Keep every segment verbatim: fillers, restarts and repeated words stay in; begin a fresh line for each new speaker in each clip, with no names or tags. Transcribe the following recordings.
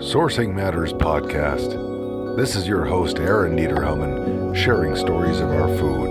Sourcing Matters podcast. This is your host, Aaron Niederhausen, sharing stories of our food.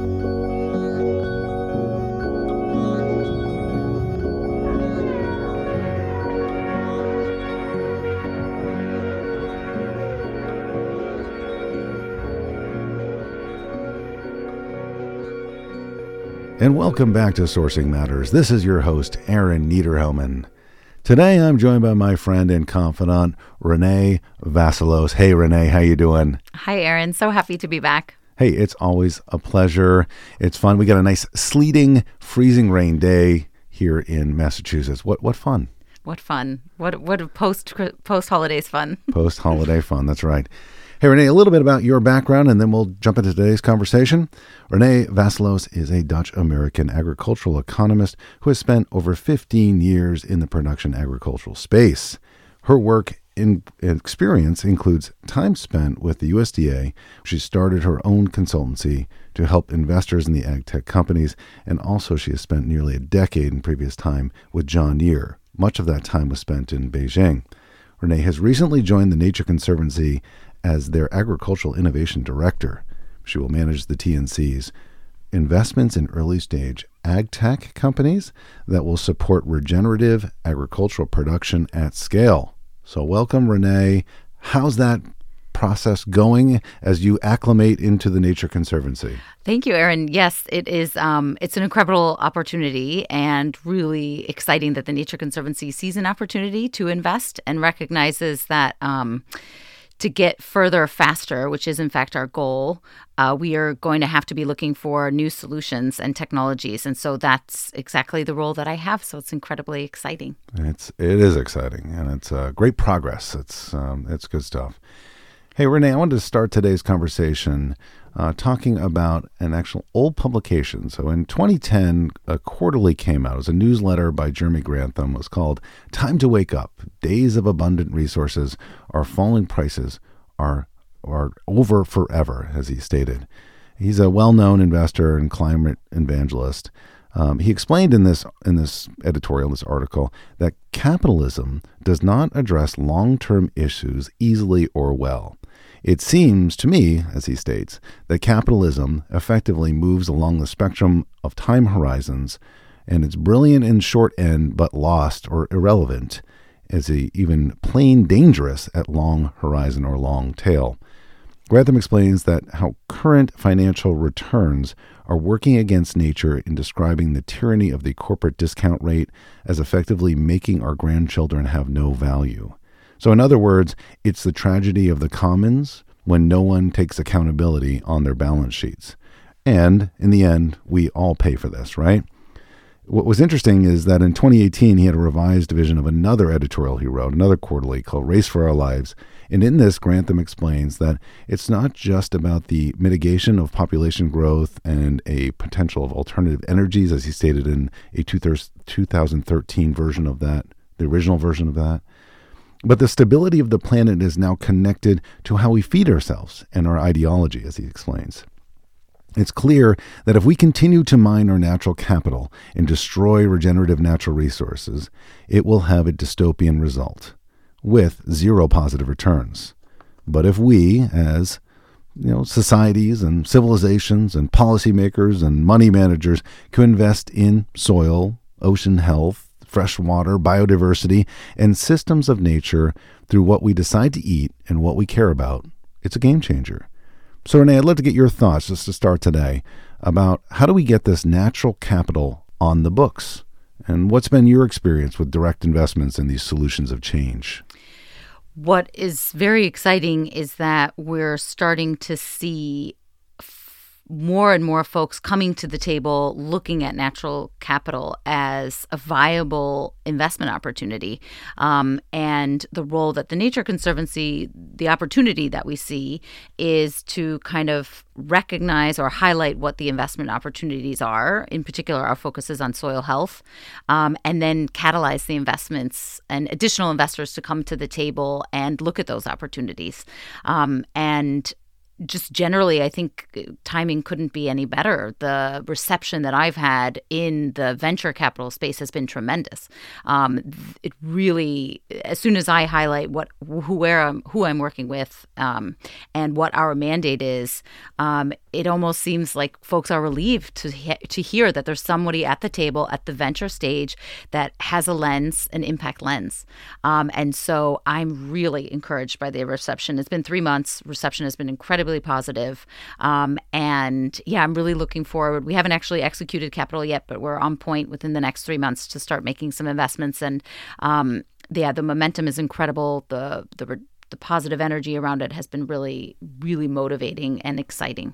And welcome back to Sourcing Matters. This is your host, Aaron Niederhausen. Today, I'm joined by my friend and confidant, Renee Vassilos. Hey, Renee, how you doing?
Hi, Aaron. So happy to be back.
Hey, it's always a pleasure. It's fun. We got a nice sleeting, freezing rain day here in Massachusetts. What what fun.
What fun. What what a post post holidays fun.
Post holiday fun. That's right. Hey, Renee, a little bit about your background, and then we'll jump into today's conversation. Renee Vassilos is a Dutch-American agricultural economist who has spent over fifteen years in the production agricultural space. Her work and experience includes time spent with the U S D A. She started her own consultancy to help investors in the ag tech companies, and also she has spent nearly a decade in previous time with John Deere. Much of that time was spent in Beijing. Renee has recently joined the Nature Conservancy as their Agricultural Innovation Director. She will manage the T N C's investments in early-stage ag tech companies that will support regenerative agricultural production at scale. So welcome, Renee. How's that process going as you acclimate into the Nature Conservancy?
Thank you, Aaron. Yes, it is. Um, it's an incredible opportunity and really exciting that the Nature Conservancy sees an opportunity to invest and recognizes that um, to get further faster, which is in fact our goal, uh, we are going to have to be looking for new solutions and technologies. And so that's exactly the role that I have. So it's incredibly exciting.
It's, it is exciting, and it's uh, great progress. It's, um, it's good stuff. Hey, Renee, I wanted to start today's conversation uh, talking about an actual old publication. So in twenty ten, a quarterly came out. It was a newsletter by Jeremy Grantham. It was called Time to Wake Up. Days of Abundant Resources, Our Falling Prices are, are Over Forever, as he stated. He's a well-known investor and climate evangelist. Um, he explained in this in this editorial, this article, that capitalism does not address long-term issues easily or well. It seems to me, as he states, that capitalism effectively moves along the spectrum of time horizons, and it's brilliant in short end but lost or irrelevant, as he even plain dangerous at long horizon or long tail. Grantham explains that how current financial returns are working against nature in describing the tyranny of the corporate discount rate as effectively making our grandchildren have no value. So in other words, it's the tragedy of the commons when no one takes accountability on their balance sheets. And in the end, we all pay for this, right? What was interesting is that in twenty eighteen, he had a revised vision of another editorial he wrote, another quarterly called Race for Our Lives. And in this, Grantham explains that it's not just about the mitigation of population growth and a potential of alternative energies, as he stated in a two thousand thirteen version of that, the original version of that. But the stability of the planet is now connected to how we feed ourselves and our ideology, as he explains. It's clear that if we continue to mine our natural capital and destroy regenerative natural resources, it will have a dystopian result with zero positive returns. But if we, as you know, societies and civilizations and policymakers and money managers, can invest in soil, ocean health, fresh water, biodiversity, and systems of nature through what we decide to eat and what we care about, it's a game changer. So, Renee, I'd love to get your thoughts, just to start today, about how do we get this natural capital on the books? And what's been your experience with direct investments in these solutions of change?
What is very exciting is that we're starting to see more and more folks coming to the table looking at natural capital as a viable investment opportunity. Um, and the role that the Nature Conservancy, the opportunity that we see is to kind of recognize or highlight what the investment opportunities are. In particular, our focus is on soil health, um, and then catalyze the investments and additional investors to come to the table and look at those opportunities. Um, and just generally, I think timing couldn't be any better. The reception that I've had in the venture capital space has been tremendous. Um, it really, as soon as I highlight what who where I'm, who I'm working with um, and what our mandate is, um, it almost seems like folks are relieved to he- to hear that there's somebody at the table at the venture stage that has a lens, an impact lens. Um, and so I'm really encouraged by the reception. It's been three months. Reception has been incredibly positive. Um, and yeah, I'm really looking forward. We haven't actually executed capital yet, but we're on point within the next three months to start making some investments. And um, yeah, the momentum is incredible. The, the, the positive energy around it has been really, really motivating and exciting.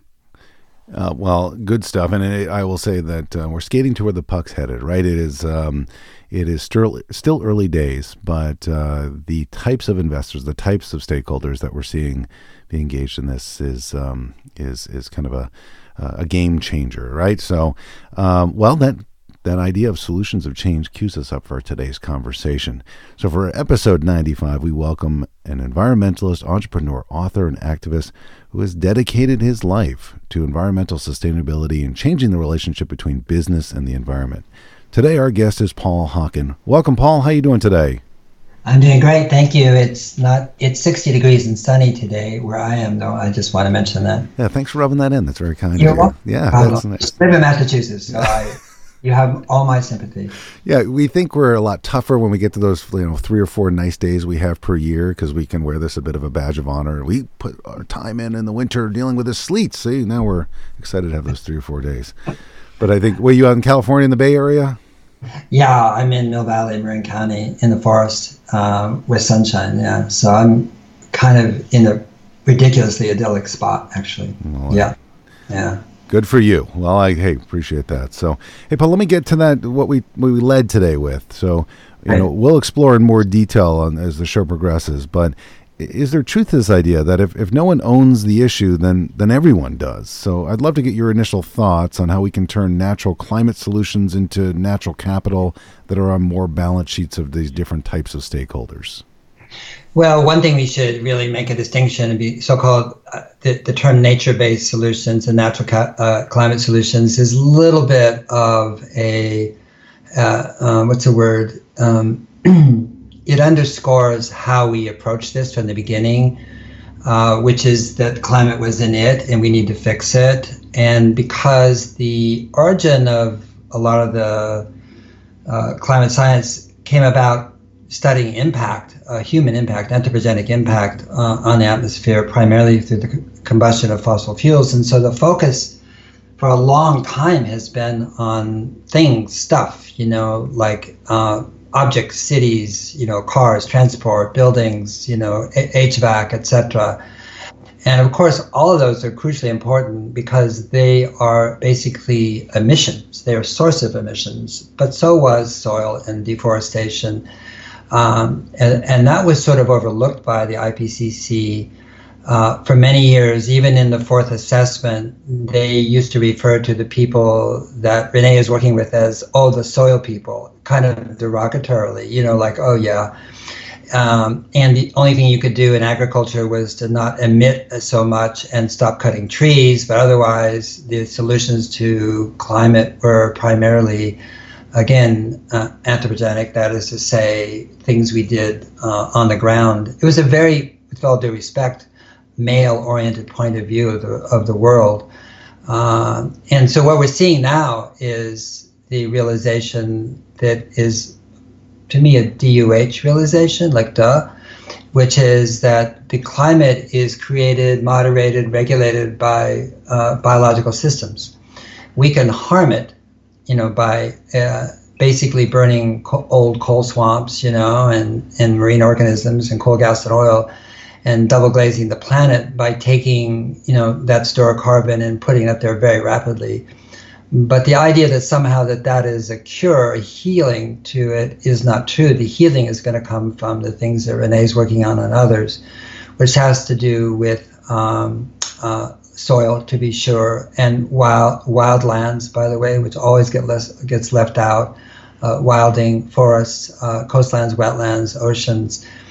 Uh, well, good stuff, and it, I will say that uh, we're skating to where the puck's headed. Right? It is, um, it is still still early days, but uh, the types of investors, the types of stakeholders that we're seeing be engaged in this is um, is is kind of a a game changer, right? So, um, well, that. That idea of solutions of change cues us up for today's conversation. So for episode ninety-five, we welcome an environmentalist, entrepreneur, author, and activist who has dedicated his life to environmental sustainability and changing the relationship between business and the environment. Today, our guest is Paul Hawken. Welcome, Paul. How are you doing today?
I'm doing great, thank you. It's not it's sixty degrees and sunny today where I am, though. I just want to mention that.
Yeah, thanks for rubbing that in. That's very kind
You're
of you.
welcome.
Yeah,
I
that's nice.
live in Massachusetts, so I... You have all my sympathy.
Yeah, we think we're a lot tougher when we get to those, you know, three or four nice days we have per year because we can wear this a bit of a badge of honor. We put our time in in the winter dealing with the sleet. See, now we're excited to have those three or four days. But I think, were you out in California in the Bay Area?
Yeah, I'm in Mill Valley, Marin County, in the forest um, with sunshine. Yeah, so I'm kind of in a ridiculously idyllic spot, actually. Oh, yeah, yeah.
Good for you. Well, I hey appreciate that. So, hey Paul, let me get to that what we what we led today with. So, you right. know, we'll explore in more detail on as the show progresses. But is there truth to this idea that if, if no one owns the issue, then then everyone does? So, I'd love to get your initial thoughts on how we can turn natural climate solutions into natural capital that are on more balance sheets of these different types of stakeholders.
Well, one thing we should really make a distinction and be so-called uh, the, the term nature-based solutions and natural ca- uh, climate solutions is a little bit of a, uh, um, what's the word? Um, it underscores how we approach this from the beginning, uh, which is that climate was in it and we need to fix it. And because the origin of a lot of the uh, climate science came about studying impact, uh, human impact, anthropogenic impact uh, on the atmosphere, primarily through the c- combustion of fossil fuels. And so the focus for a long time has been on things, stuff, you know, like uh, objects, cities, you know, cars, transport, buildings, you know, a- H V A C, et cetera. And of course, all of those are crucially important because they are basically emissions. They are a source of emissions, but so was soil and deforestation. Um, and, and that was sort of overlooked by the I P C C uh, for many years. Even in the fourth assessment, they used to refer to the people that Renee is working with as, oh, the soil people, kind of derogatorily, you know, like, oh, yeah. Um, and the only thing you could do in agriculture was to not emit so much and stop cutting trees. But otherwise, the solutions to climate were primarily again, uh, anthropogenic, that is to say, things we did uh, on the ground. It was a very, with all due respect, male-oriented point of view of the, of the world. Uh, and so what we're seeing now is the realization that is, to me, a D U H realization, like duh, which is that the climate is created, moderated, regulated by uh, biological systems. We can harm it, you know, by uh, basically burning co- old coal swamps, you know, and, and marine organisms and coal, gas, and oil, and double glazing the planet by taking, you know, that stored carbon and putting it up there very rapidly. But the idea that somehow that that is a cure, a healing to it is not true. The healing is going to come from the things that Renee's working on and others, which has to do with um, uh, soil, to be sure, and wild wildlands, by the way, which always get less gets left out. Uh, wilding, forests, uh, coastlines, wetlands, oceans,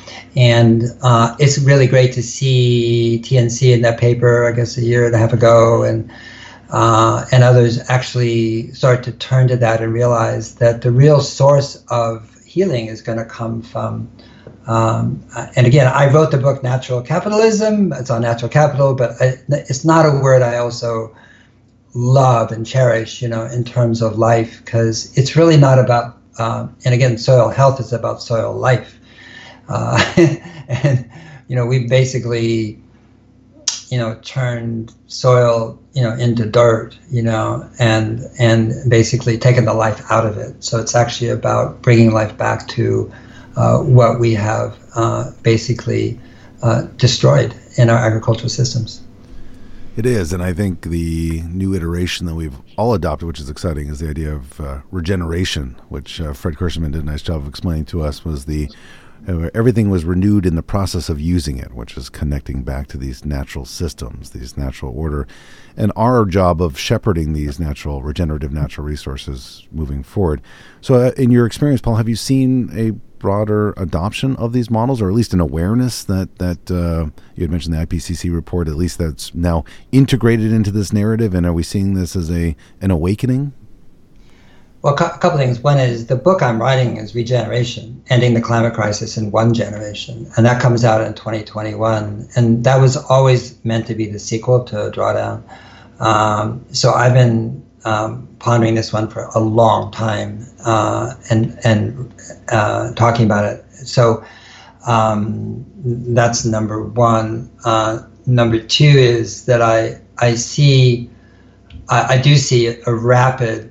And uh, it's really great to see T N C in that paper, I guess a year and a half ago, and uh, and others actually start to turn to that and realize that the real source of healing is going to come from, um, and again, I wrote the book Natural Capitalism. It's on natural capital, but I, it's not a word I also love and cherish, you know, in terms of life, because it's really not about, um, and again, soil health is about soil life. Uh, and, you know, we basically, you know, turned soil, you know, into dirt, you know, and and basically taken the life out of it. So it's actually about bringing life back to uh, what we have uh, basically uh, destroyed in our agricultural systems.
It is, and I think the new iteration that we've all adopted, which is exciting, is the idea of uh, regeneration, which uh, Fred Kirschenman did a nice job of explaining to us, was the everything was renewed in the process of using it, which is connecting back to these natural systems, these natural order, and our job of shepherding these natural, regenerative natural resources moving forward. So uh, in your experience, Paul, have you seen a broader adoption of these models, or at least an awareness that, that uh, you had mentioned the I P C C report, at least that's now integrated into this narrative, and are we seeing this as a an awakening?
Well, a couple things. One is the book I'm writing is Regeneration, Ending the Climate Crisis in One Generation. And that comes out in twenty twenty-one. And that was always meant to be the sequel to Drawdown. Um, so I've been um, pondering this one for a long time uh, and, and uh, talking about it. So um, that's number one. Uh, number two is that I, I see, I, I do see a rapid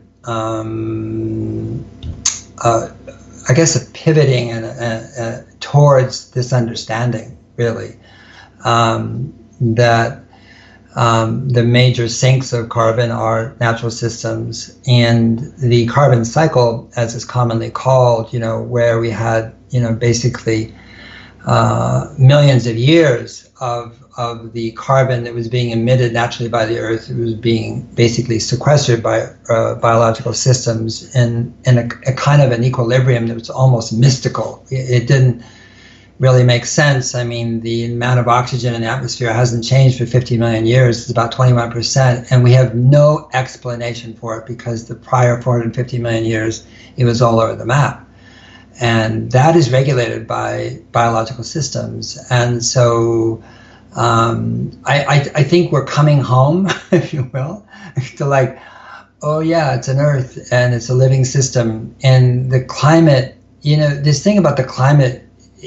Um, uh, I guess a pivoting and uh, uh, towards this understanding, really, um, that um, the major sinks of carbon are natural systems, and the carbon cycle, as it's commonly called, you know, where we had, you know, basically uh, millions of years of of the carbon that was being emitted naturally by the earth. It was being basically sequestered by uh, biological systems in, in a, a kind of an equilibrium that was almost mystical. It, it didn't really make sense. I mean, the amount of oxygen in the atmosphere hasn't changed for fifty million years. It's about twenty-one percent, and we have no explanation for it because the prior four hundred fifty million years, it was all over the map. And that is regulated by biological systems. And so Um, I, I, I think we're coming home, if you will, to like, oh yeah, it's an earth and it's a living system. And the climate, you know, this thing about the climate,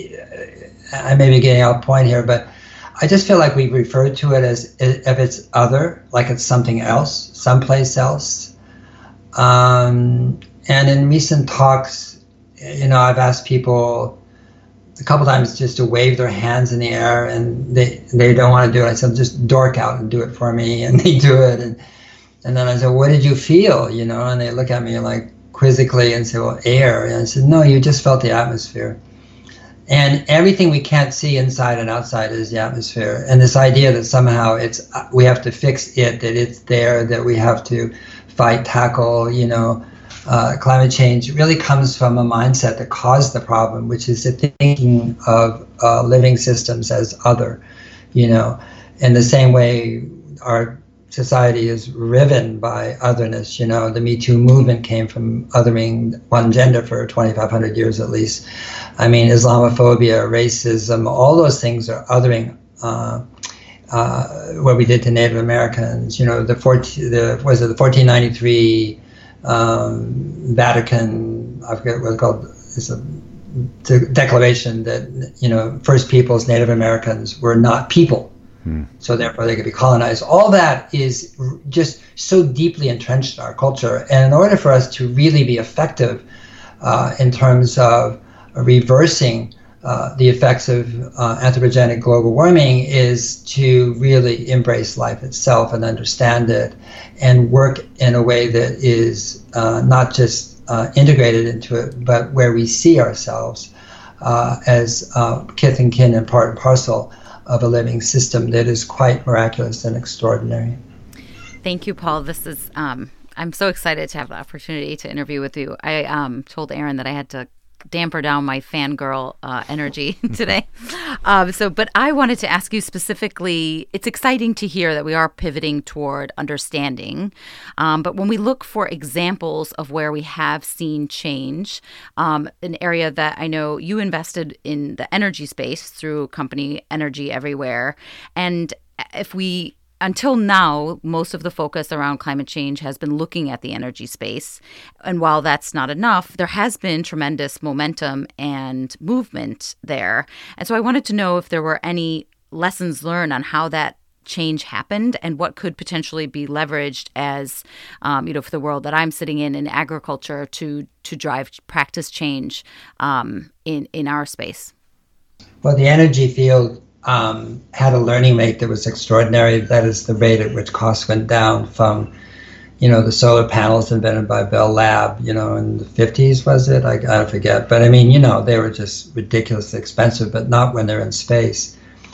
I may be getting off point here, but I just feel like we refer to it as if it's other, like it's something else, someplace else. Um, and in recent talks, you know, I've asked people a couple times just to wave their hands in the air, and they they don't want to do it. I said, just dork out and do it for me, and they do it. And and then I said, what did you feel? You know, and they look at me like quizzically and say, well, air. And I said, no, you just felt the atmosphere. And everything we can't see inside and outside is the atmosphere. And this idea that somehow it's we have to fix it, that it's there, that we have to fight, tackle, you know, Uh, climate change really comes from a mindset that caused the problem, which is the thinking of uh, living systems as other, you know, in the same way our society is riven by otherness. You know, the Me Too movement came from othering one gender for twenty-five hundred years at least. I mean, Islamophobia, racism, all those things are othering. Uh, uh, what we did to Native Americans, you know, the fourteen, the was it the fourteen ninety-three um, Vatican, I forget what it's called, it's a the declaration that, you know, First Peoples, Native Americans were not people, hmm. so therefore they could be colonized. All that is just so deeply entrenched in our culture, and in order for us to really be effective uh, in terms of reversing uh, the effects of uh, anthropogenic global warming is to really embrace life itself and understand it and work in a way that is uh, not just uh, integrated into it, but where we see ourselves uh, as uh, kith and kin and part and parcel of a living system that is quite miraculous and extraordinary.
Thank you, Paul. This is, um, I'm so excited to have the opportunity to interview with you. I um, told Aaron that I had to damper down my fangirl uh, energy today. Um, so, but I wanted to ask you specifically, it's exciting to hear that we are pivoting toward understanding. Um, but when we look for examples of where we have seen change, um, an area that I know you invested in the energy space through company Energy Everywhere. And if we Until now, most of the focus around climate change has been looking at the energy space. And while that's not enough, there has been tremendous momentum and movement there. And so I wanted to know if there were any lessons learned on how that change happened and what could potentially be leveraged as, um, you know, for the world that I'm sitting in, in agriculture, to to drive practice change um, in, in our space.
Well, the energy field Um, had a learning rate that was extraordinary. That is the rate at which costs went down from, you know, the solar panels invented by Bell Lab, you know, in the fifties, was it? I, I forget. But I mean, you know, they were just ridiculously expensive, but not when they're in space.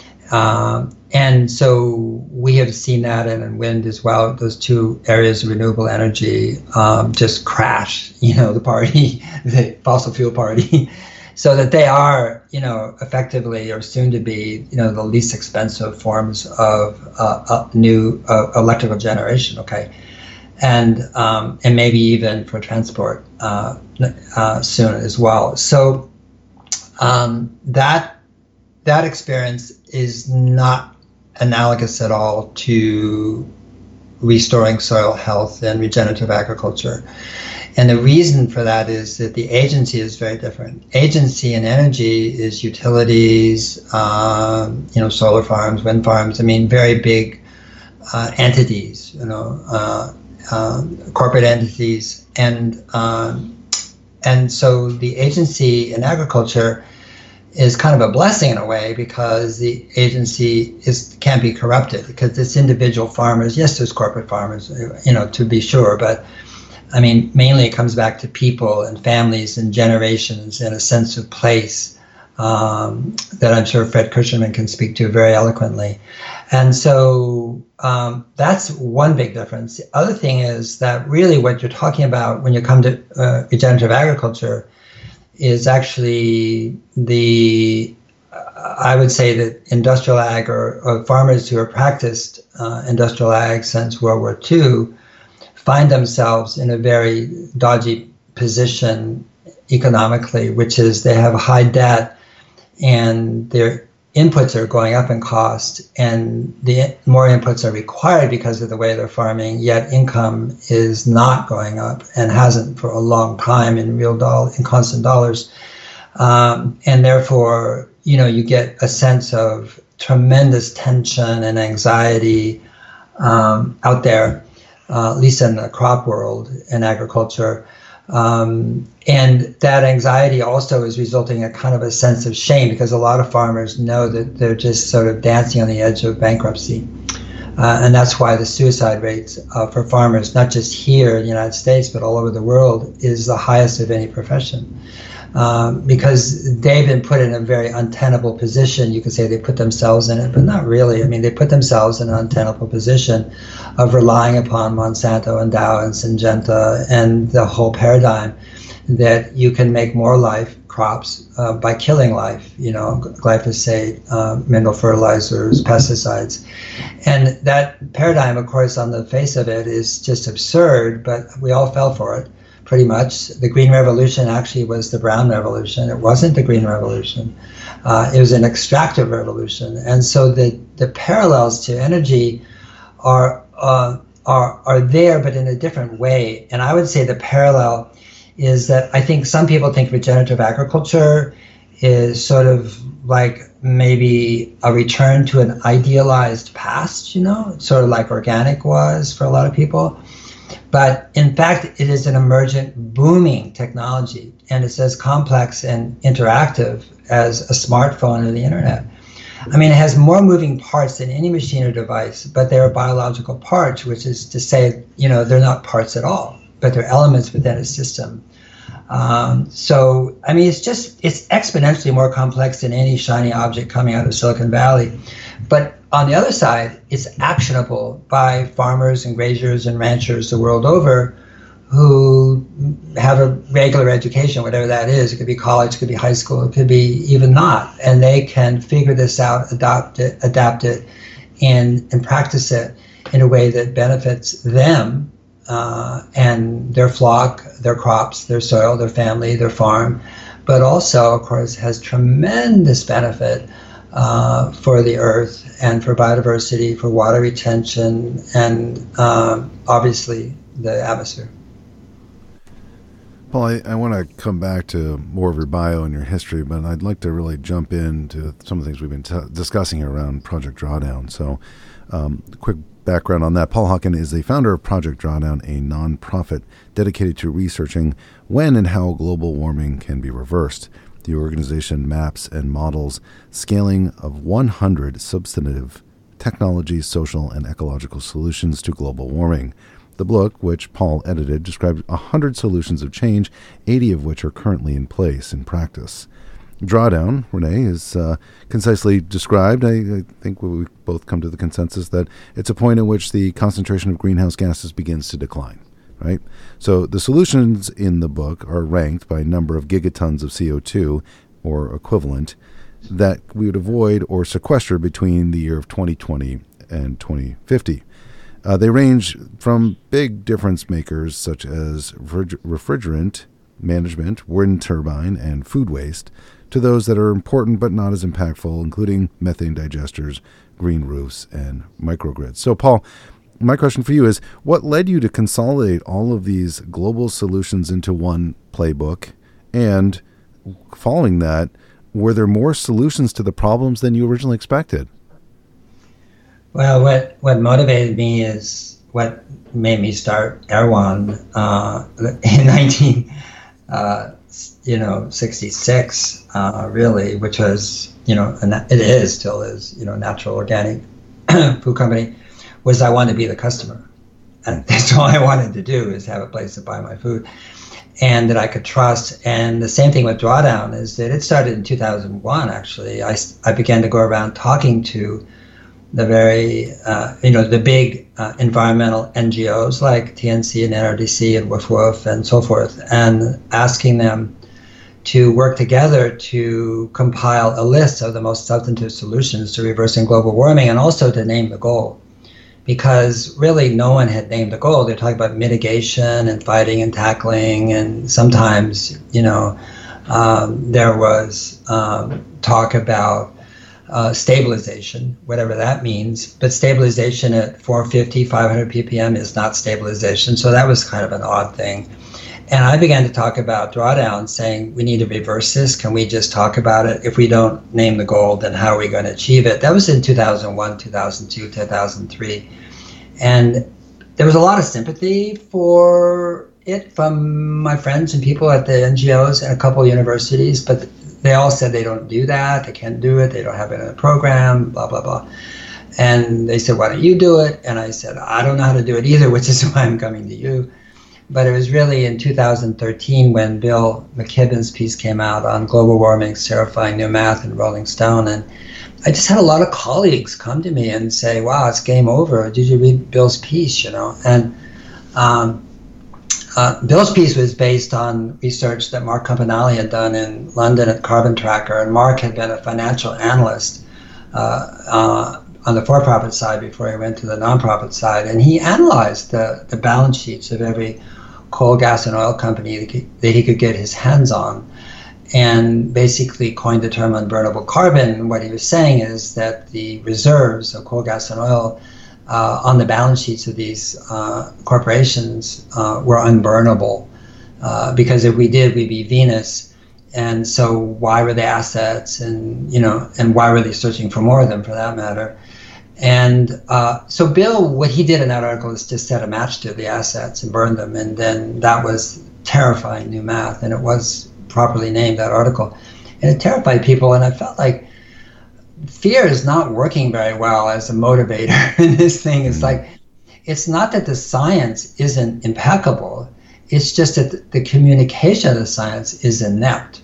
Um, and so we have seen that, and in wind as well. Those two areas of renewable energy um, just crash, you know, the party, the fossil fuel party. So that they are, you know, effectively or soon to be, you know, the least expensive forms of uh, uh, new uh, electrical generation. Okay, and um, and maybe even for transport uh, uh, soon as well. So um, that that experience is not analogous at all to restoring soil health and regenerative agriculture. And the reason for that is that the agency is very different. Agency in energy is utilities, um, you know, solar farms, wind farms. I mean, very big uh, entities, you know, uh, um, corporate entities, and um, and so the agency in agriculture is kind of a blessing in a way, because the agency is can't be corrupted, because it's individual farmers. Yes, there's corporate farmers, you know, to be sure, but I mean, mainly it comes back to people and families and generations and a sense of place um, that I'm sure Fred Kirschenman can speak to very eloquently. And so um, that's one big difference. The other thing is that really what you're talking about when you come to uh, regenerative agriculture is actually the, uh, I would say that industrial ag, or, or farmers who have practiced uh, industrial ag since World War Two, find themselves in a very dodgy position economically, which is they have high debt and their inputs are going up in cost, and the more inputs are required because of the way they're farming, yet income is not going up and hasn't for a long time in real doll in constant dollars. Um, and therefore, you know, you get a sense of tremendous tension and anxiety um, out there. Uh, at least in the crop world and agriculture. Um, and that anxiety also is resulting in a kind of a sense of shame, because a lot of farmers know that they're just sort of dancing on the edge of bankruptcy. Uh, and that's why the suicide rates uh, for farmers, not just here in the United States, but all over the world, is the highest of any profession. Um, because they've been put in a very untenable position. You could say they put themselves in it, but not really. I mean, they put themselves in an untenable position of relying upon Monsanto and Dow and Syngenta and the whole paradigm that you can make more life crops uh, by killing life, you know, glyphosate, uh, mineral fertilizers, pesticides. And that paradigm, of course, on the face of it is just absurd, but we all fell for it. Pretty much. The Green Revolution actually was the Brown Revolution. It wasn't the Green Revolution. Uh, it was an extractive revolution. And so the, the parallels to energy are, uh, are, are there, but in a different way. And I would say the parallel is that I think some people think regenerative agriculture is sort of like maybe a return to an idealized past, you know, sort of like organic was for a lot of people. But in fact, it is an emergent, booming technology, and it's as complex and interactive as a smartphone or the internet. I mean, it has more moving parts than any machine or device, but they are biological parts, which is to say, you know, they're not parts at all, but they're elements within a system. Um, so, I mean, it's just, it's exponentially more complex than any shiny object coming out of Silicon Valley. But on the other side, it's actionable by farmers and graziers and ranchers the world over who have a regular education, whatever that is. It could be college, it could be high school, it could be even not. And they can figure this out, adopt it, adapt it, and, and practice it in a way that benefits them uh, and their flock, their crops, their soil, their family, their farm, but also, of course, has tremendous benefit uh, for the earth and for biodiversity, for water retention, and um, obviously the atmosphere.
Paul, I, I want to come back to more of your bio and your history, but I'd like to really jump into some of the things we've been t- discussing here around Project Drawdown. So, um, quick background on that. Paul Hawken is the founder of Project Drawdown, a nonprofit dedicated to researching when and how global warming can be reversed. The organization maps and models scaling of one hundred substantive technology, social, and ecological solutions to global warming. The book, which Paul edited, described one hundred solutions of change, eighty of which are currently in place in practice. Drawdown, Renee, is uh, concisely described. I, I think we both come to the consensus that it's a point at which the concentration of greenhouse gases begins to decline, right? So the solutions in the book are ranked by number of gigatons of C O two, or equivalent, that we would avoid or sequester between the year of twenty twenty and twenty fifty. Uh, they range from big difference makers such as refrigerant management, wind turbine, and food waste, to those that are important but not as impactful, including methane digesters, green roofs, and microgrids. So, Paul, my question for you is, what led you to consolidate all of these global solutions into one playbook? And following that, were there more solutions to the problems than you originally expected?
Well, what, what motivated me is what made me start Erewhon uh, in nineteen, uh, you know, sixty-six, uh, really, which was, you know, and it is still is, you know, natural organic food company, was I wanted to be the customer, and that's all I wanted to do is have a place to buy my food, and that I could trust. And the same thing with Drawdown is that it started in two thousand one. Actually, I I began to go around talking to the very, uh, you know, the big uh, environmental N G Os like T N C and N R D C and Woof Woof and so forth, and asking them to work together to compile a list of the most substantive solutions to reversing global warming, and also to name the goal. Because really no one had named the goal. They're talking about mitigation and fighting and tackling, and sometimes, you know, um, there was um, talk about Uh, stabilization, whatever that means, but stabilization at four fifty, five hundred p p m is not stabilization, so that was kind of an odd thing. And I began to talk about Drawdown, saying we need to reverse this. Can we just talk about it? If we don't name the goal, then how are we going to achieve it? That was in two thousand one, two thousand two, two thousand three, and there was a lot of sympathy for it from my friends and people at the N G Os and a couple of universities, but they all said they don't do that, they can't do it, they don't have it in the program, blah, blah, blah. And they said, why don't you do it? And I said, I don't know how to do it either, which is why I'm coming to you. But it was really in two thousand thirteen when Bill McKibben's piece came out on global warming, terrifying new math in Rolling Stone. And I just had a lot of colleagues come to me and say, wow, it's game over. Did you read Bill's piece, you know? And um, Uh, Bill's piece was based on research that Mark Campanale had done in London at Carbon Tracker, and Mark had been a financial analyst uh, uh, on the for-profit side before he went to the nonprofit side, and he analyzed the, the balance sheets of every coal, gas, and oil company that he, that he could get his hands on, and basically coined the term unburnable carbon. And what he was saying is that the reserves of coal, gas, and oil Uh, on the balance sheets of these uh, corporations uh, were unburnable, uh, because if we did, we'd be Venus. And so why were they assets, and you know, and why were they searching for more of them, for that matter? And uh, so Bill, what he did in that article is just set a match to the assets and burn them, and then that was terrifying new math, and it was properly named, that article, and it terrified people. And I felt like fear is not working very well as a motivator in this thing. It's like, it's not that the science isn't impeccable, it's just that the communication of the science is inept.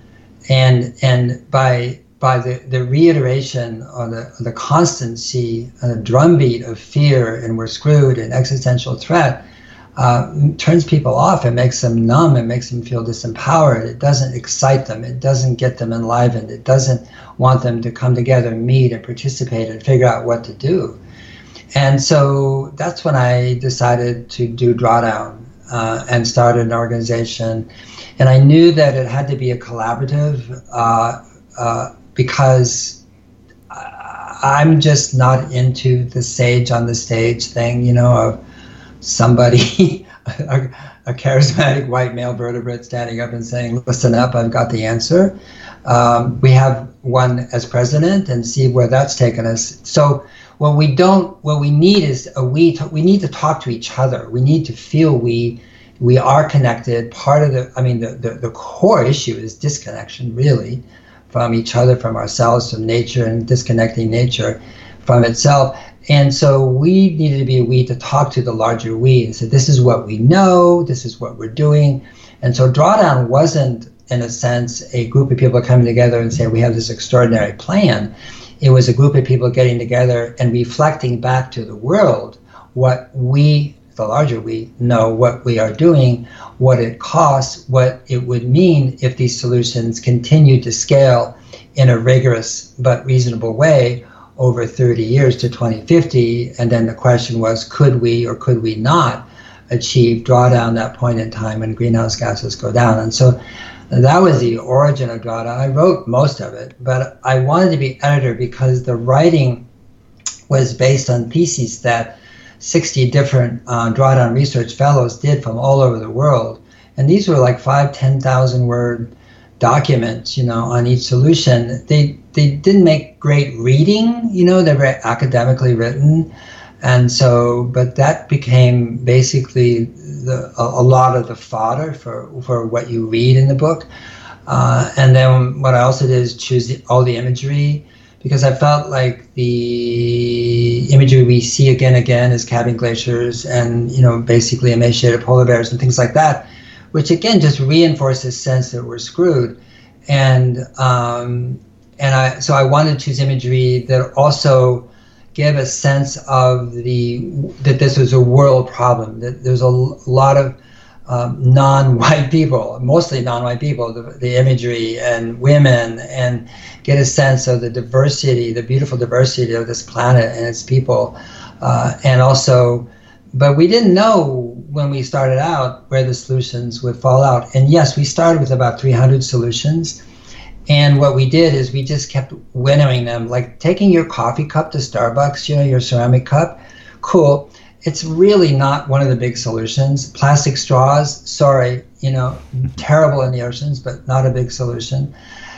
And and by by the, the reiteration or the, the constancy and the drumbeat of fear and we're screwed and existential threat, uh, turns people off. It makes them numb. It makes them feel disempowered. It doesn't excite them. It doesn't get them enlivened. It doesn't want them to come together and meet and participate and figure out what to do. And so that's when I decided to do Drawdown uh, and started an organization. And I knew that it had to be a collaborative uh, uh, because I'm just not into the sage on the stage thing, you know, of somebody, a, a charismatic white male vertebrate standing up and saying, listen up, I've got the answer. Um, we have one as president and see where that's taken us. So what we don't, what we need is a we, to, we need to talk to each other. We need to feel we, we are connected. Part of the, I mean, the, the, the core issue is disconnection, really, from each other, from ourselves, from nature, and disconnecting nature from itself. And so we needed to be a we to talk to the larger we and say, this is what we know, this is what we're doing. And so Drawdown wasn't, in a sense, a group of people coming together and saying, we have this extraordinary plan. It was a group of people getting together and reflecting back to the world what we, the larger we, know what we are doing, what it costs, what it would mean if these solutions continue to scale in a rigorous but reasonable way over thirty years to twenty fifty. And then the question was, could we or could we not achieve Drawdown that point in time when greenhouse gases go down? And so that was the origin of Drawdown. I wrote most of it, but I wanted to be editor because the writing was based on theses that sixty different uh, Drawdown research fellows did from all over the world. And these were like five, ten thousand word documents, you know, on each solution. They they didn't make great reading, you know, they're very academically written. And so, but that became basically the, a, a lot of the fodder for, for what you read in the book. Uh, and then what I also did is choose the, all the imagery, because I felt like the imagery we see again and again is calving glaciers and, you know, basically emaciated polar bears and things like that, which again just reinforces the sense that we're screwed. And um, and I so I wanted to choose imagery that also give a sense of the that this was a world problem, that there's a lot of um, non-white people, mostly non-white people, the, the imagery and women, and get a sense of the diversity, the beautiful diversity of this planet and its people. Uh, and also, but we didn't know when we started out where the solutions would fall out. And yes, we started with about three hundred solutions. And what we did is we just kept winnowing them, like taking your coffee cup to Starbucks, you know, your ceramic cup, cool. It's really not one of the big solutions. Plastic straws, sorry, you know, terrible in the oceans, but not a big solution.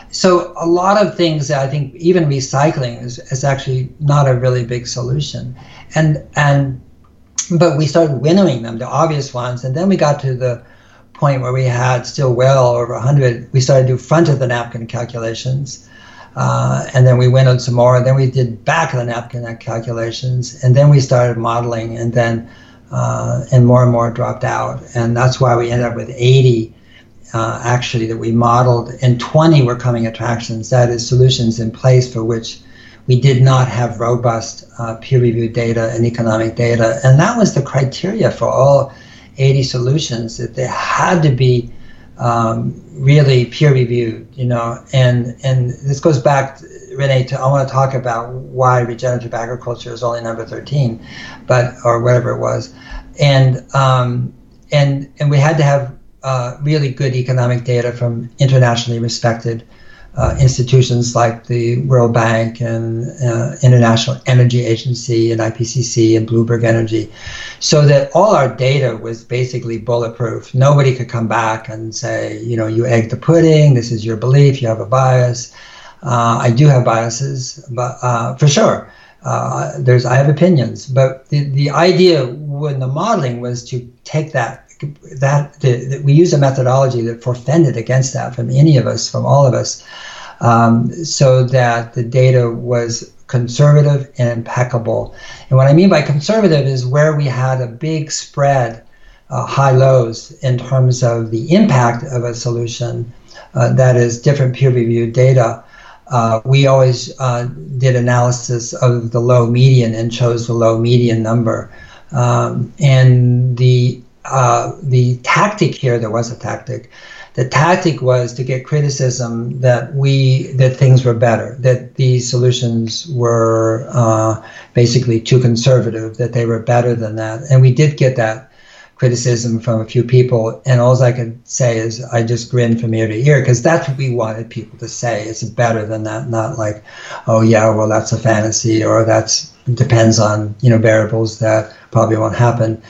So a lot of things that I think even recycling is, is actually not a really big solution. And, and, but we started winnowing them, the obvious ones. And then we got to the point where we had still well over one hundred. We started to do front of the napkin calculations. Uh, and then we winnowed some more. And then we did back of the napkin calculations. And then we started modeling. And then, uh, and more and more dropped out. And that's why we ended up with eighty uh, actually that we modeled. And twenty were coming attractions, that is solutions in place for which we did not have robust uh, peer-reviewed data and economic data. And that was the criteria for all eighty solutions, that they had to be um, really peer-reviewed, you know. And and this goes back, Renee, to, I want to talk about why regenerative agriculture is only number thirteen, but or whatever it was. And um, and and we had to have uh, really good economic data from internationally respected Uh, institutions like the World Bank and uh, International Energy Agency and I P C C and Bloomberg Energy, so that all our data was basically bulletproof. Nobody could come back and say, you know, you egged the pudding, this is your belief, you have a bias. Uh, I do have biases, but uh, for sure, uh, there's I have opinions. But the, the idea when the modeling was to take that, that, the, that we use a methodology that forfended against that from any of us, from all of us, um, so that the data was conservative and impeccable. And what I mean by conservative is where we had a big spread, uh, high lows in terms of the impact of a solution, uh, that is different peer-reviewed data. Uh, we always uh, did analysis of the low median and chose the low median number. Um, and the uh, the tactic here, there was a tactic. The tactic was to get criticism that we that things were better, that these solutions were uh, basically too conservative, that they were better than that. And we did get that criticism from a few people. And all I could say is I just grinned from ear to ear, because that's what we wanted people to say. It's better than that, not like, oh yeah, well that's a fantasy, or that's depends on, you know, variables that probably won't happen.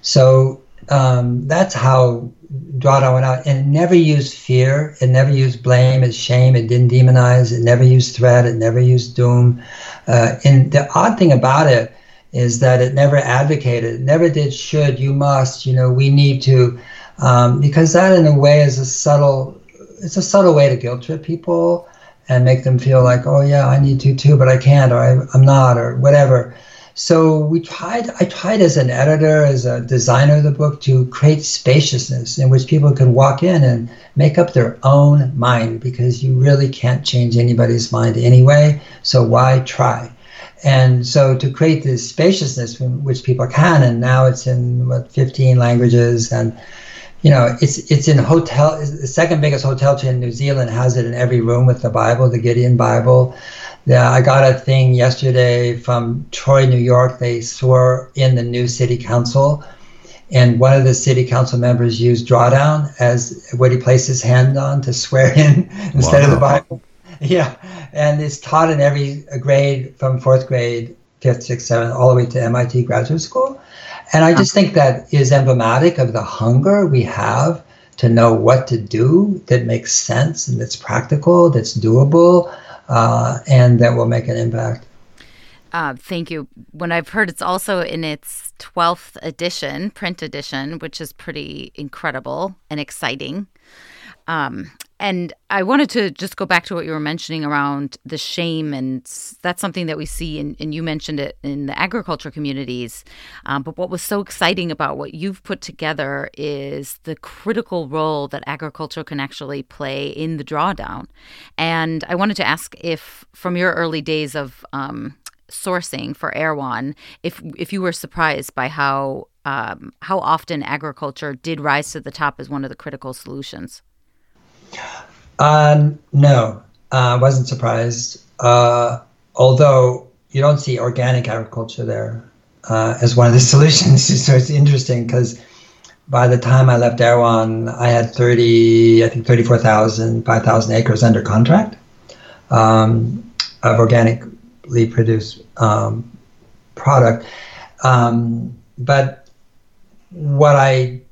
So um, that's how Drawdown went out, and it never used fear, it never used blame and shame, it didn't demonize, it never used threat, it never used doom. Uh, and the odd thing about it is that it never advocated, it never did should, you must, you know, we need to, um, because that in a way is a subtle, it's a subtle way to guilt trip people and make them feel like, oh yeah, I need to too, but I can't, or I, I'm not, or whatever. So we tried, I tried as an editor, as a designer of the book, to create spaciousness in which people could walk in and make up their own mind, because you really can't change anybody's mind anyway, so why try? And so to create this spaciousness in which people can, and now it's in, what, fifteen languages, and you know, it's it's in hotel, the second biggest hotel chain in New Zealand has it in every room with the Bible, the Gideon Bible. Yeah, I got a thing yesterday from Troy, New York. They swore in the new city council, and one of the city council members used Drawdown as what he placed his hand on to swear in instead wow. of the Bible. Yeah, and it's taught in every grade from fourth grade, fifth, sixth, seventh, all the way to M I T graduate school. And I just think that is emblematic of the hunger we have to know what to do that makes sense and that's practical, that's doable, uh, and that will make an impact.
Uh, thank you. When I've heard it's also in its twelfth edition, print edition, which is pretty incredible and exciting. Um, and I wanted to just go back to what you were mentioning around the shame, and that's something that we see, in, and you mentioned it in the agriculture communities. Um, but what was so exciting about what you've put together is the critical role that agriculture can actually play in the drawdown. And I wanted to ask if, from your early days of um, sourcing for Erewhon, if if you were surprised by how um, how often agriculture did rise to the top as one of the critical solutions.
Uh, no, I uh, wasn't surprised. Uh, although you don't see organic agriculture there uh, as one of the solutions. So it's interesting because by the time I left Erewhon, I had thirty, I think thirty-four thousand, five thousand acres under contract um, of organically produced um, product. Um, but what I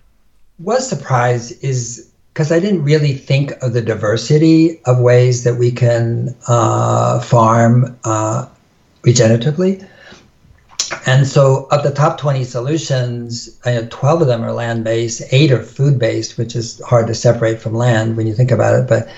was surprised is, because I didn't really think of the diversity of ways that we can uh, farm uh, regeneratively. And so of the top twenty solutions, I know twelve of them are land-based, eight are food-based, which is hard to separate from land when you think about it. But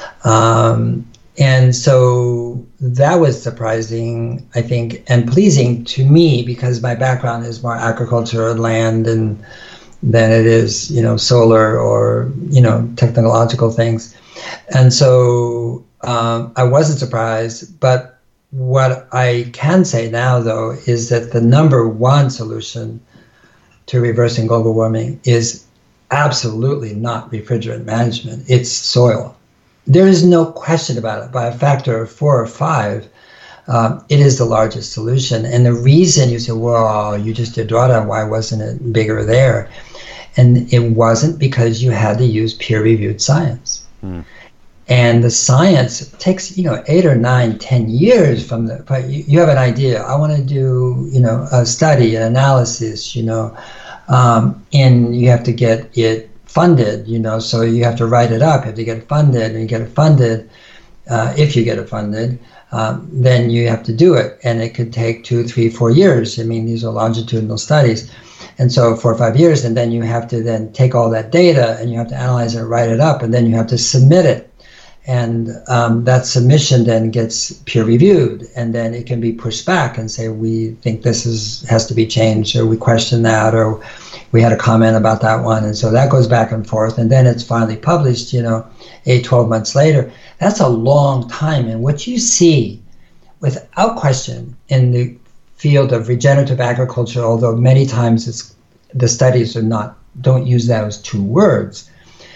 um, and so that was surprising, I think, and pleasing to me, because my background is more agriculture and land and than it is, you know, solar or, you know, technological things. And so um, I wasn't surprised. But what I can say now, though, is that the number one solution to reversing global warming is absolutely not refrigerant management. It's soil. There is no question about it. By a factor of four or five, Um, it is the largest solution. And the reason you say, well, you just did drawdown, why wasn't it bigger there? And it wasn't, because you had to use peer-reviewed science. Mm. And the science takes, you know, eight or nine, ten years from the, but you, you have an idea. I want to do, you know, a study, an analysis, you know, um, and you have to get it funded, you know, so you have to write it up, you have to get it funded, and you get it funded, uh, if you get it funded. Um, then you have to do it, and it could take two, three, four years. I mean, these are longitudinal studies, and so four or five years, and then you have to then take all that data and you have to analyze it, write it up, and then you have to submit it, and um, that submission then gets peer reviewed, and then it can be pushed back and say, we think this is has to be changed, or we question that, or we had a comment about that one, and so that goes back and forth, and then it's finally published, you know, eight, twelve months later. That's a long time. And what you see, without question, in the field of regenerative agriculture, although many times it's the studies are not, don't use those two words,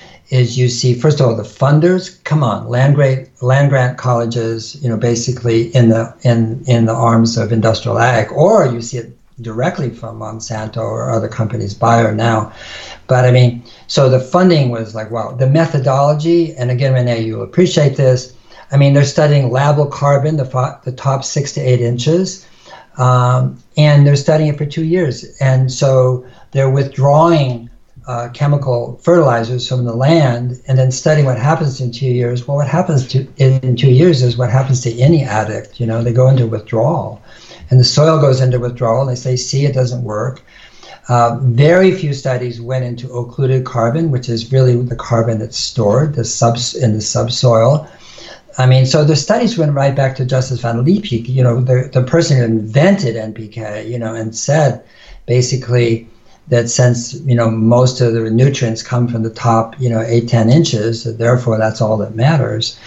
is you see, first of all, the funders, come on, land grant, land grant colleges, you know, basically in the in in the arms of industrial ag, or you see it directly from Monsanto or other companies, Bayer now. But I mean, so the funding was like, wow, the methodology, and again, Renee, you'll appreciate this. I mean, they're studying labile carbon, the, fo- the top six to eight inches, um, and they're studying it for two years. And so they're withdrawing uh, chemical fertilizers from the land and then studying what happens in two years. Well, what happens to in, in two years is what happens to any addict. You know, they go into withdrawal, and the soil goes into withdrawal, and they say, see, it doesn't work. Uh, very few studies went into occluded carbon, which is really the carbon that's stored the subs in the subsoil. I mean, so the studies went right back to Justus von Liebig, you know, the, the person who invented N P K, you know, and said basically that since, you know, most of the nutrients come from the top, you know, eight, ten inches, therefore that's all that matters.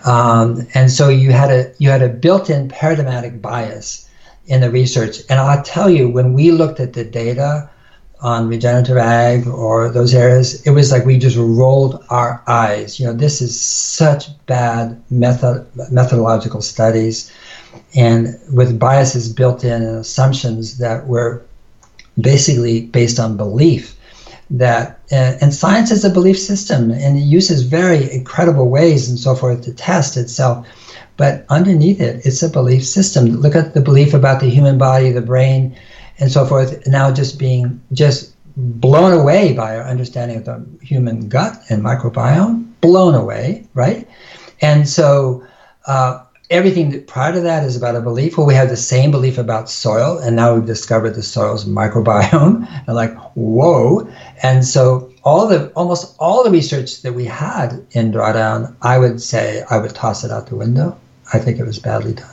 Um, and so you had a you had a built-in paradigmatic bias in the research. And I'll tell you, when we looked at the data on regenerative ag or those areas, it was like we just rolled our eyes. You know, this is such bad method, methodological studies, and with biases built in and assumptions that were basically based on belief. That uh, and science is a belief system, and it uses very incredible ways and so forth to test itself. But underneath it, it's a belief system. Look at the belief about the human body, the brain, and so forth, now just being just blown away by our understanding of the human gut and microbiome, blown away, right? And so uh, everything that prior to that is about a belief. Well, we have the same belief about soil, and now we've discovered the soil's microbiome, and like, whoa. And so all the almost all the research that we had in Drawdown, I would say I would toss it out the window. I think it was badly done.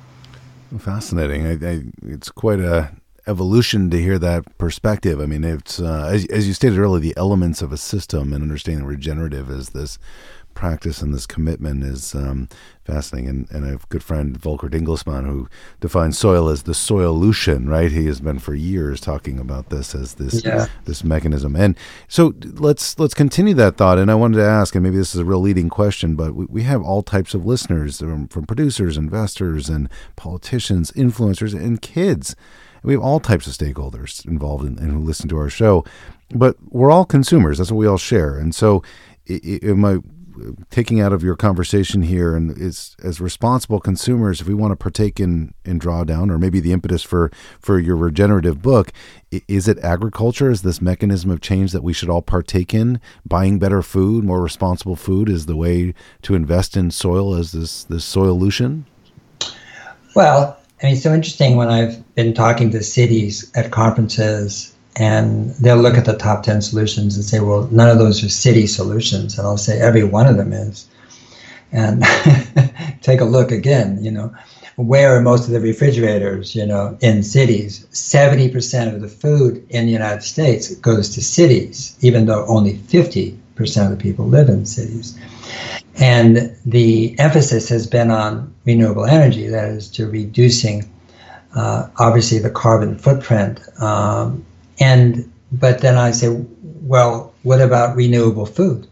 Fascinating. I, I, it's quite a evolution to hear that perspective. I mean, it's uh, as, as you stated earlier, the elements of a system and understanding regenerative as this practice and this commitment is um, fascinating. And, and I have a good friend, Volker Dingelsmann, who defines soil as the soilution, right? He has been for years talking about this as this yeah. this mechanism. And so let's let's continue that thought. And I wanted to ask, and maybe this is a real leading question, but we, we have all types of listeners from, from producers, investors, and politicians, influencers, and kids. We have all types of stakeholders involved in, and who listen to our show, but we're all consumers. That's what we all share. And so am I taking out of your conversation here, and is as responsible consumers, if we want to partake in, in Drawdown, or maybe the impetus for, for your regenerative book, is it agriculture? Is this mechanism of change that we should all partake in? Buying better food, more responsible food is the way to invest in soil as this, this soilution?
Well, I mean, it's so interesting when I've been talking to cities at conferences, and they'll look at the top ten solutions and say, well, none of those are city solutions. And I'll say, every one of them is. And take a look again, you know, where are most of the refrigerators, you know, in cities? seventy percent of the food in the United States goes to cities, even though only fifty percent of the people live in cities. And the emphasis has been on renewable energy, that is to reducing, uh, obviously, the carbon footprint. Um, and but then I say, well, what about renewable food?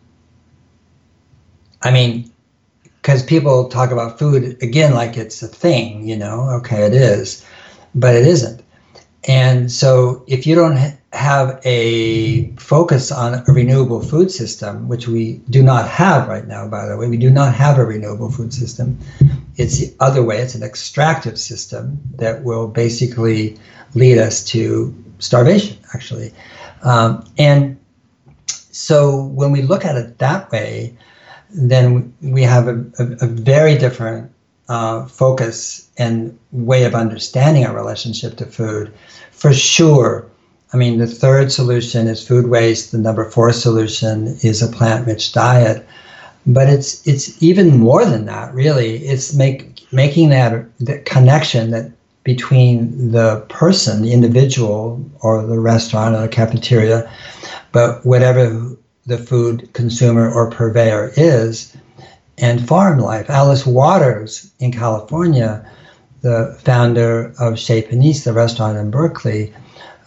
I mean, because people talk about food, again, like it's a thing, you know, okay, it is, but it isn't. And so if you don't ha- have a focus on a renewable food system, which we do not have right now, by the way, we do not have a renewable food system. It's the other way. It's an extractive system that will basically lead us to starvation, actually. Um, and so when we look at it that way, then we have a, a, a very different uh, focus and way of understanding our relationship to food. For sure, I mean, the third solution is food waste. The number four solution is a plant-rich diet. But it's it's even more than that, really. It's make, making that, that connection that between the person, the individual, or the restaurant or the cafeteria, but whatever the food consumer or purveyor is, and farm life. Alice Waters in California, the founder of Chez Panisse, the restaurant in Berkeley,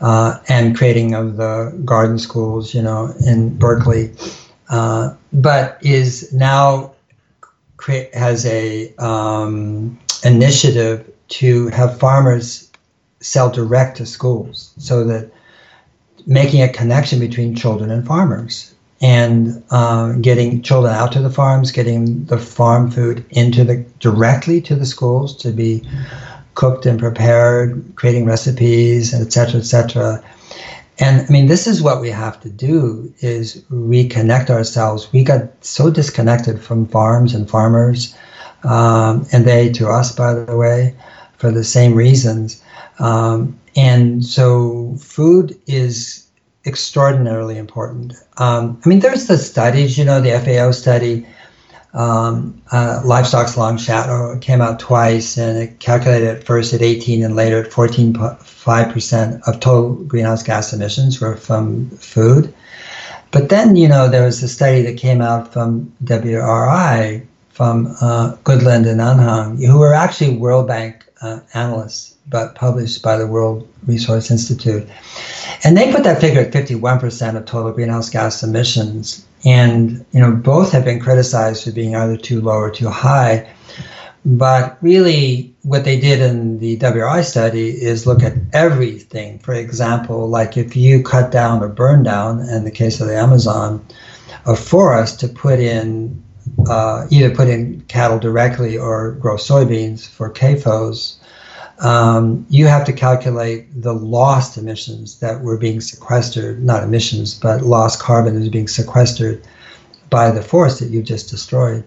uh, and creating of the garden schools, you know, in Berkeley, uh, but is now create, has a um, initiative to have farmers sell direct to schools, so that making a connection between children and farmers, and uh, getting children out to the farms, getting the farm food into the directly to the schools to be cooked and prepared, creating recipes, et cetera, et cetera. And I mean, this is what we have to do, is reconnect ourselves. We got so disconnected from farms and farmers, um, and they to us, by the way, for the same reasons. Um, and so food is extraordinarily important. Um, I mean, there's the studies, you know, the F A O study, um, uh, Livestock's Long Shadow, it came out twice, and it calculated at first at eighteen and later at fourteen point five percent of total greenhouse gas emissions were from food. But then, you know, there was a study that came out from W R I, from uh, Goodland and Anhang, who were actually World Bank uh, analysts, but published by the World Resource Institute. And they put that figure at fifty-one percent of total greenhouse gas emissions. And, you know, both have been criticized for being either too low or too high. But really, what they did in the W R I study is look at everything. For example, like if you cut down or burn down, in the case of the Amazon, a forest to put in, uh, either put in cattle directly or grow soybeans for C A F Os, um, you have to calculate the lost emissions that were being sequestered, not emissions, but lost carbon that is being sequestered by the forest that you just destroyed.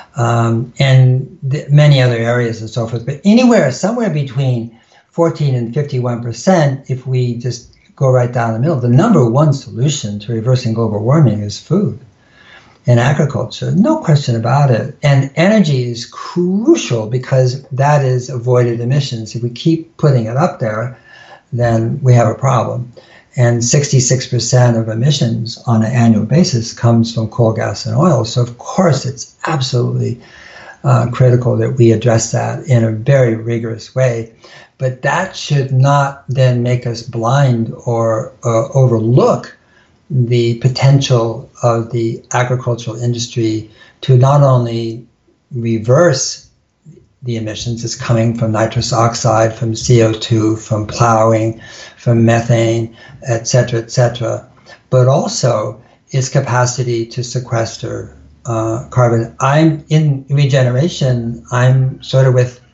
Um, and th- many other areas and so forth. But anywhere, somewhere between fourteen and fifty-one percent, if we just go right down the middle, the number one solution to reversing global warming is food and agriculture, no question about it. And energy is crucial because that is avoided emissions. If we keep putting it up there, then we have a problem. And sixty-six percent of emissions on an annual basis comes from coal, gas, and oil. So of course, it's absolutely uh, critical that we address that in a very rigorous way. But that should not then make us blind or uh, overlook the potential of the agricultural industry to not only reverse the emissions is coming from nitrous oxide, from C O two, from plowing, from methane, et cetera, et cetera, but also its capacity to sequester uh, carbon. I'm in regeneration, I'm sort of with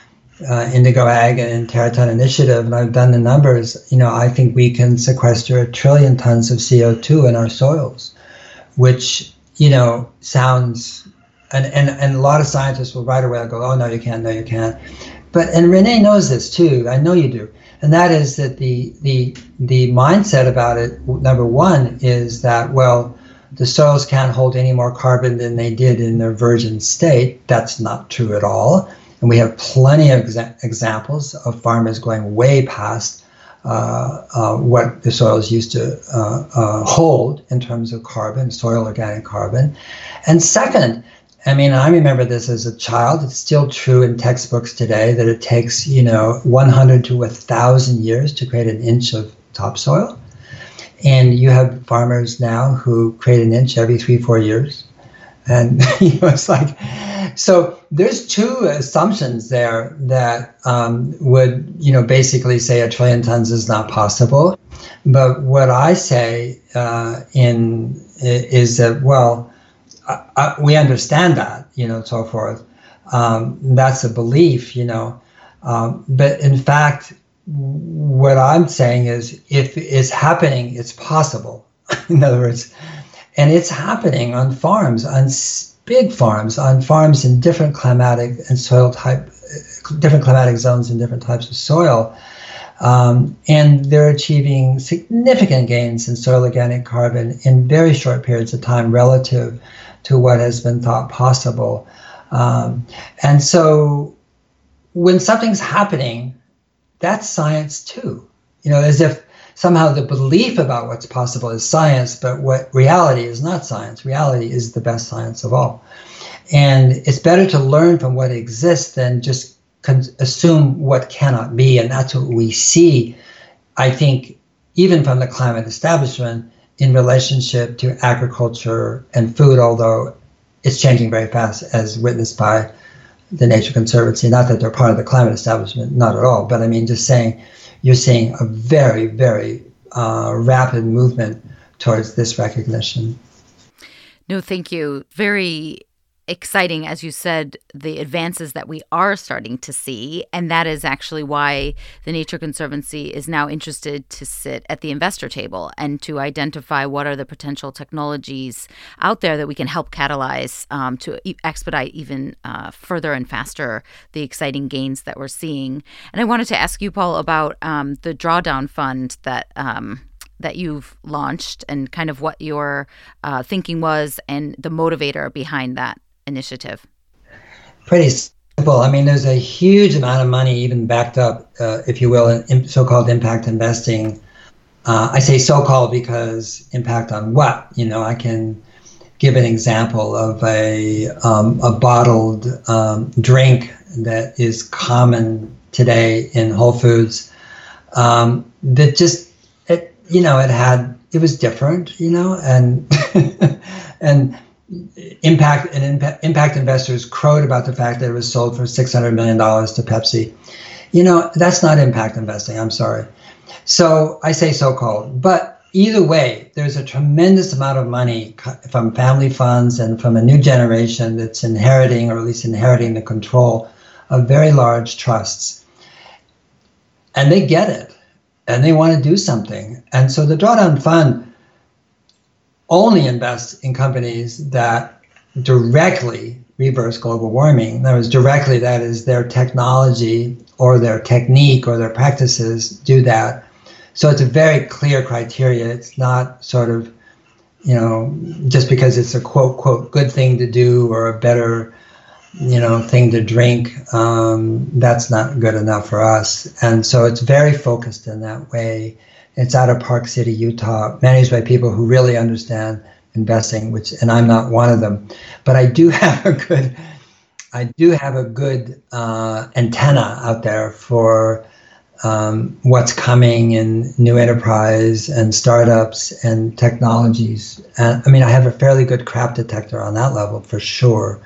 uh, Indigo Ag and Terraton Initiative, and I've done the numbers. You know, I think we can sequester a trillion tons of C O two in our soils, which, you know, sounds... And, and and a lot of scientists will right away go, oh, no, you can't, no, you can't. But, and Renee knows this too, I know you do. And that is that the the the mindset about it, number one, is that, well, the soils can't hold any more carbon than they did in their virgin state. That's not true at all. And we have plenty of exa- examples of farmers going way past uh, uh, what the soils used to uh, uh, hold in terms of carbon, soil organic carbon. And second, I mean, I remember this as a child. It's still true in textbooks today that it takes, you know, one hundred to one thousand years to create an inch of topsoil. And you have farmers now who create an inch every three, four years. And, you know, it's like, so there's two assumptions there that um, would, you know, basically say a trillion tons is not possible. But what I say uh, in is that, well, I, I, we understand that, you know, so forth. Um, that's a belief, you know. Um, but in fact, what I'm saying is if it's happening, it's possible. In other words, and it's happening on farms, on big farms, on farms in different climatic and soil type, different climatic zones and different types of soil. Um, and they're achieving significant gains in soil organic carbon in very short periods of time relative to what has been thought possible. Um, and so when something's happening, that's science too. You know, as if somehow the belief about what's possible is science, but what reality is not science. Reality is the best science of all. And it's better to learn from what exists than just con- assume what cannot be. And that's what we see, I think, even from the climate establishment, in relationship to agriculture and food, although it's changing very fast, as witnessed by the Nature Conservancy. Not that they're part of the climate establishment, not at all, but I mean, just saying, you're seeing a very, very uh, rapid movement towards this recognition.
No, thank you. Very exciting, as you said, the advances that we are starting to see. And that is actually why the Nature Conservancy is now interested to sit at the investor table and to identify what are the potential technologies out there that we can help catalyze um, to e- expedite even uh, further and faster the exciting gains that we're seeing. And I wanted to ask you, Paul, about um, the drawdown fund that um, that you've launched and kind of what your uh, thinking was and the motivator behind that initiative.
Pretty simple. I mean, there's a huge amount of money even backed up, uh, if you will, in so-called impact investing. Uh, I say so-called because impact on what? You know, I can give an example of a, um, a bottled um, drink that is common today in Whole Foods um, that just, it, you know, it had, it was different, you know, and, and, Impact and impact, impact investors crowed about the fact that it was sold for six hundred million dollars to Pepsi. You know, that's not impact investing. I'm sorry. So I say so-called. But either way, there's a tremendous amount of money from family funds and from a new generation that's inheriting, or at least inheriting the control of very large trusts. And they get it. And they want to do something. And so the drawdown fund only invest in companies that directly reverse global warming. In other words, directly, that is, their technology or their technique or their practices do that. So it's a very clear criteria. It's not sort of, you know, just because it's a quote, quote, good thing to do or a better, you know, thing to drink. Um, that's not good enough for us. And so it's very focused in that way. It's out of Park City, Utah, managed by people who really understand investing, which, and I'm not one of them. But I do have a good, I do have a good uh, antenna out there for um, what's coming in new enterprise and startups and technologies. And I mean, I have a fairly good crap detector on that level for sure.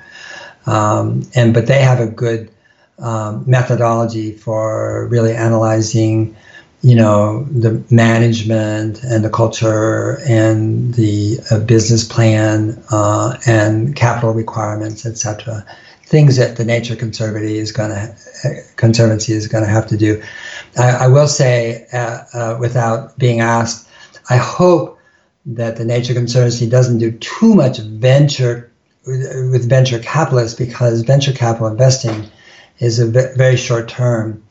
Um, and but they have a good um, methodology for really analyzing, you know, the management and the culture and the uh, business plan uh, and capital requirements, et cetera. Things that the Nature Conservancy is going to Conservancy is going to have to do. I, I will say, uh, uh, without being asked, I hope that the Nature Conservancy doesn't do too much venture with venture capitalists, because venture capital investing is a very short term.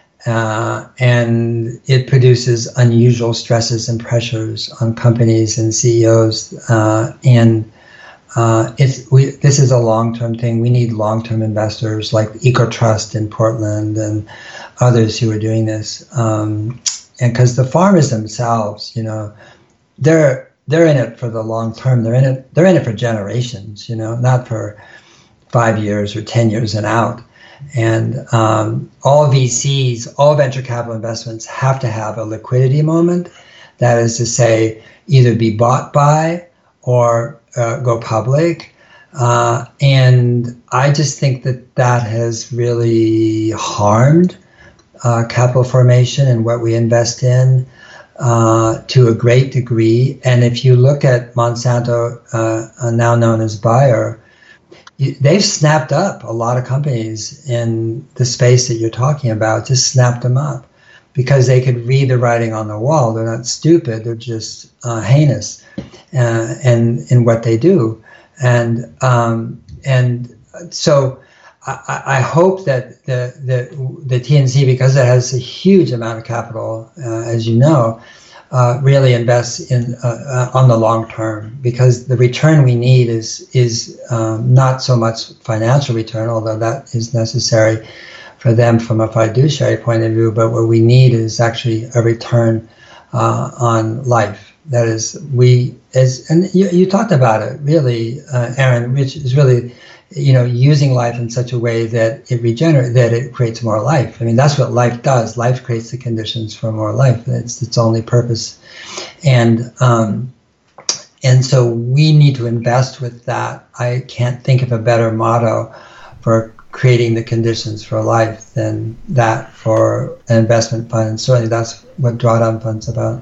Uh, and it produces unusual stresses and pressures on companies and C E Os. Uh, and uh, it's we. This is a long-term thing. We need long-term investors like EcoTrust in Portland and others who are doing this. Um, and because the farmers themselves, you know, they're they're in it for the long term. They're in it. They're in it for generations. You know, not for five years or ten years and out. And um, all V Cs, all venture capital investments have to have a liquidity moment. That is to say, either be bought by or uh, go public. Uh, and I just think that that has really harmed uh, capital formation and what we invest in uh, to a great degree. And if you look at Monsanto, uh, now known as Bayer, they've snapped up a lot of companies in the space that you're talking about, just snapped them up because they could read the writing on the wall. They're not stupid, they're just uh, heinous uh, and in what they do. And um, and so I, I hope that the, the, the T N C, because it has a huge amount of capital, uh, as you know, Uh, really invest in uh, uh, on the long term, because the return we need is is um, not so much financial return, although that is necessary for them from a fiduciary point of view. But what we need is actually a return uh, on life. That is, we is, and you, you talked about it really, uh, Aaron, which is really, you know, using life in such a way that it regenerates, that it creates more life. I mean, that's what life does. Life creates the conditions for more life. It's its only purpose. And, um, and so we need to invest with that. I can't think of a better motto for creating the conditions for life than that for an investment fund. And certainly that's what drawdown fund's about.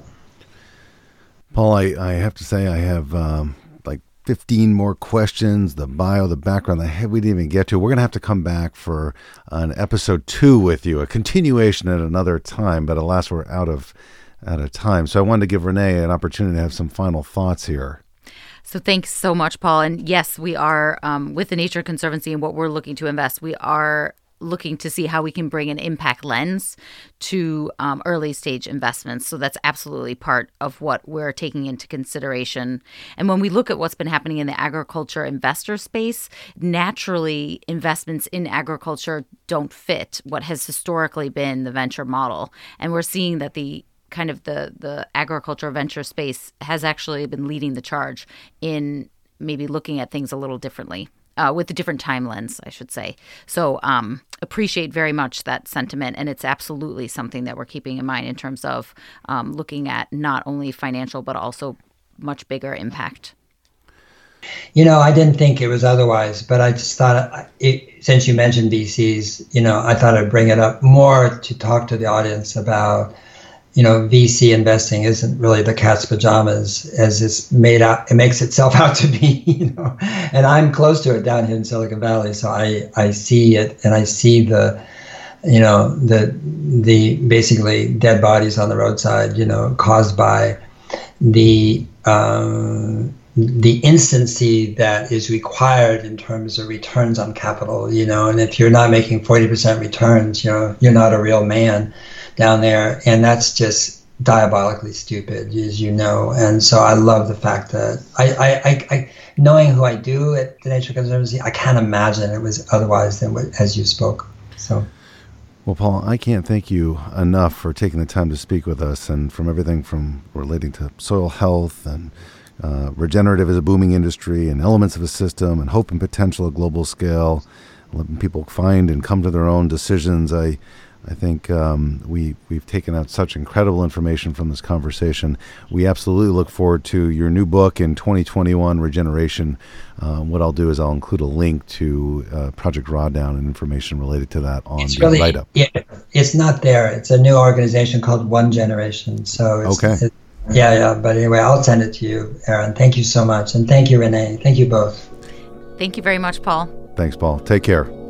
Paul, I, I have to say I have um, like fifteen more questions, the bio, the background, the head we didn't even get to. We're going to have to come back for an episode two with you, a continuation at another time, but alas, we're out of out of time. So I wanted to give Renee an opportunity to have some final thoughts here.
So thanks so much, Paul. And yes, we are, um, with the Nature Conservancy and what we're looking to invest, we are looking to see how we can bring an impact lens to um, early stage investments. So that's absolutely part of what we're taking into consideration. And when we look at what's been happening in the agriculture investor space, naturally investments in agriculture don't fit what has historically been the venture model. And we're seeing that the kind of the, the agriculture venture space has actually been leading the charge in maybe looking at things a little differently. Uh, with a different time lens, I should say. So um, appreciate very much that sentiment. And it's absolutely something that we're keeping in mind in terms of um, looking at not only financial, but also much bigger impact.
You know, I didn't think it was otherwise, but I just thought, it, since you mentioned V Cs, you know, I thought I'd bring it up more to talk to the audience about, you know, V C investing isn't really the cat's pajamas as it's made out, it makes itself out to be, you know, and I'm close to it down here in Silicon Valley. So I, I see it, and I see the, you know, the, the basically dead bodies on the roadside, you know, caused by the, um, the instancy that is required in terms of returns on capital, you know, and if you're not making forty percent returns, you know, you're not a real man down there. And that's just diabolically stupid, as you know. And so I love the fact that I, I, I, I knowing who I do at the Nature Conservancy, I can't imagine it was otherwise than what, as you spoke. So.
Well, Paul, I can't thank you enough for taking the time to speak with us, and from everything from relating to soil health and uh, regenerative as a booming industry and elements of a system and hope and potential at global scale, letting people find and come to their own decisions. I I think um, we, we've taken out such incredible information from this conversation. We absolutely look forward to your new book in twenty twenty-one, Regeneration. Uh, what I'll do is I'll include a link to uh, Project Drawdown and information related to that on
it's
the
really,
write-up.
Yeah, it's not there. It's a new organization called One Generation. So it's,
okay.
It, yeah, yeah. But anyway, I'll send it to you, Aaron. Thank you so much. And thank you, Renee. Thank you both.
Thank you very much, Paul.
Thanks, Paul. Take care.